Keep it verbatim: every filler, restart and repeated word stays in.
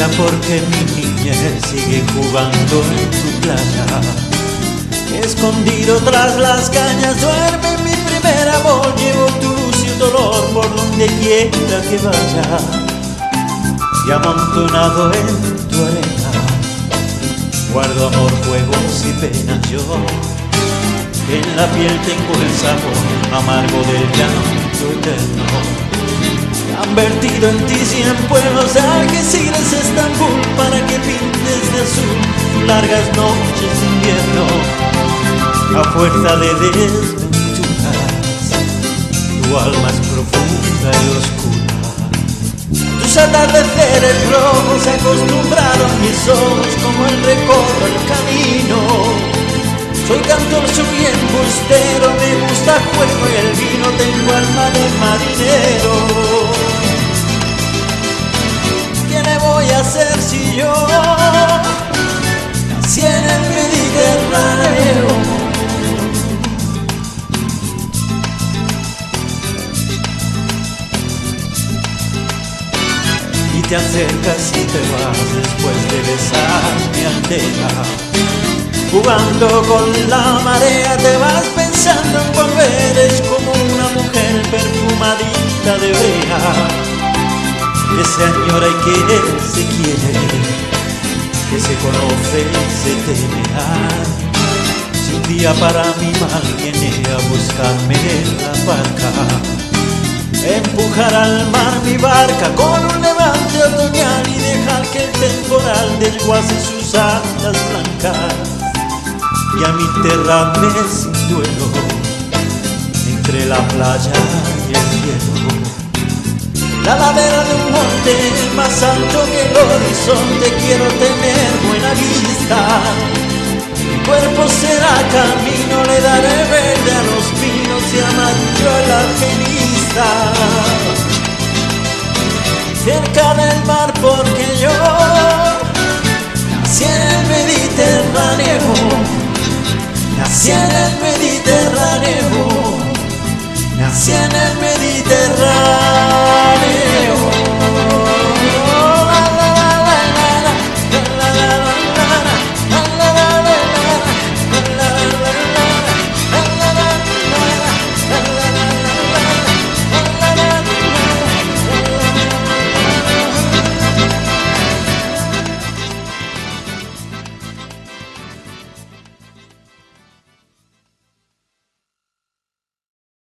tristeza porque mi niñez sigue jugando en tu playa. Escondido tras las cañas duerme mi primer amor. Llevo tu luz y tu dolor por donde quiera que vaya. Y amontonado en tu arena guardo amor, juegos y penas. Yo en la piel tengo el sabor amargo del llanto eterno. Han vertido en ti cien pueblos de Algeciras, Estambul, para que pintes de azul largas noches de invierno. A fuerza de desventuras, tu alma es profunda y oscura. Tus atardeceres rojos se acostumbraron mis ojos como el recorro el camino. Soy cantor, soy embustero, me gusta el juego y el vino, tengo alma de marinero. ¿Qué le voy a hacer si yo nací en el Mediterráneo? Y te acercas y te vas después de besar mi aldea. Jugando con la marea te vas pensando en volver. Es como una mujer perfumadita de brea, que se añora y que se quiere, que se conoce y se teme. Si un día para mi mal viene a buscarme en la barca, empujar al mar mi barca con un levante otoñal y dejar que el temporal desguace sus alas blancas y a mí enterrarme sin duelo entre la playa y el cielo. La ladera de un monte más alto que el horizonte, quiero tener buena vista. Mi cuerpo será camino, le daré verde a los pinos y amarillo a la argenista. Cerca del mar porque yo nací en el Mediterráneo. Nací en el Mediterráneo, nací en el